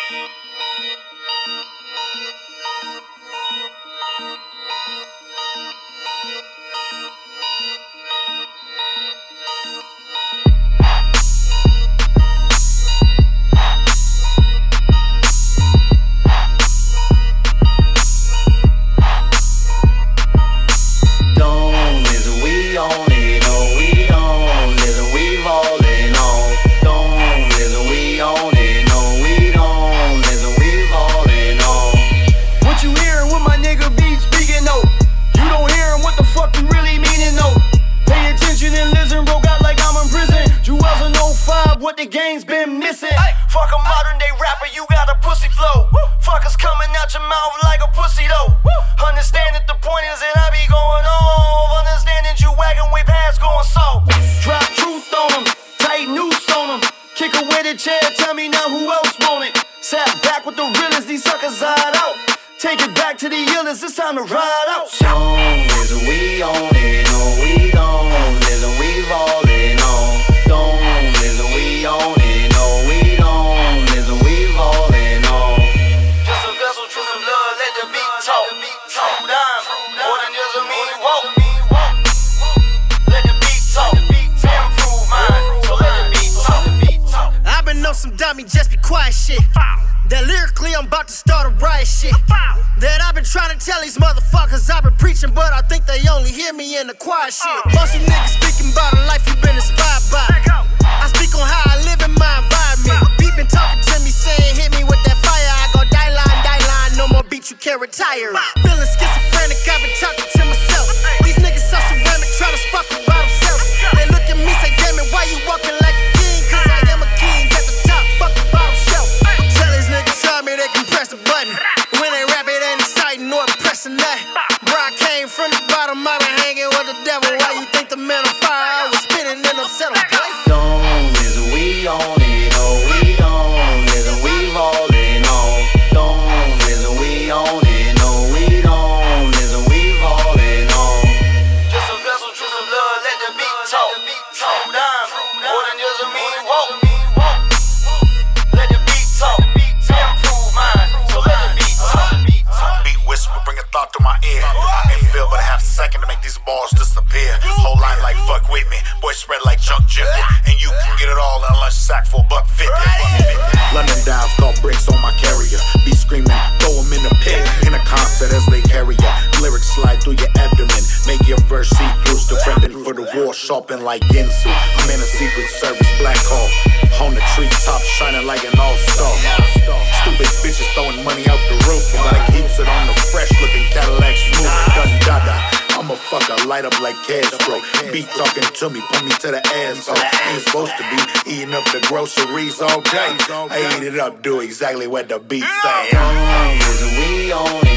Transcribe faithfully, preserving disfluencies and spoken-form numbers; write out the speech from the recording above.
What the game's been missing. Ay, fuck a modern day rapper, you got a pussy flow. Woo. Fuckers coming out your mouth like a pussy though. Woo. Understand that the point is that I be going off. Understand that you wagging way past going so. Drop truth on them, tight noose on them. Kick away the chair, tell me now who else want it. Sat back with the realest, these suckers hide out. Take it back to the illest, it's time to ride out. Song is we on it, no we don't. Listen, we ballin' on. Don't listen, we on it, no we don't. Listen, we ballin' on. Just a vessel, true some blood, let the beat talk. True dime, more than just a mean walk. Let the beat talk, improve mine, so let the beat talk. I've been on some dummy, just be quiet shit. That lyrically I'm about to start a riot shit. That I've been trying to tell these motherfuckers I've been preaching, but I think they only hear me in the quiet shit. Most you niggas speaking about a life you've been inspired by. I speak on how I live in my environment. Beat been talking to me saying hit me with that fire. I go die line, die line, no more beat, you can't retire. Feeling schizophrenic, I've been talking to myself. These niggas so ceramic, trying to spark about themselves. They look at me, say damn it, why you walking like a king? Cause I am a king at the top, fuck the bottom shelf. Tell these niggas try me, they can press the button. When they rap it ain't exciting or pressing that. Bro, I came from the bottom, I've been hanging with the devil. Why you think the man on fire? I was spinning in them settle, boy. Don't listen, we on it, no we don't. Listen, we ballin' on. Don't listen, we on it, no we don't. Listen, we ballin' on. Just a vessel, true some blood, let the beat talk. True dime, more than just a mean walk. Let the beat talk, improve mine, so let the beat talk. Beat whisper, bring a thought to my ear. Ain't feel but a half a second to make these balls disappear. Whole line like fuck with me, boy spread like junk jiffy. And you can get it all in a lunch sack for a buck fifty. London dives, call bricks on my carrier. Be screaming, throw them in the pit. In a concert as they carry ya. Lyrics slide through your abdomen. Make your verse see through. Still prepping for the war, sharpen like Ginsu. I'm in a secret service black hole. On the treetop, shining like an all-star. Stupid bitches throwing money out the roof. But I keeps it on the fresh looking Cadillac smooth. Dun dada. I'm a fucker, light up like Castro. Beat talking to me, put me to the asshole. Ain't supposed to be eating up the groceries all day. I eat it up, do exactly what the beat say. Don't listen, we on it.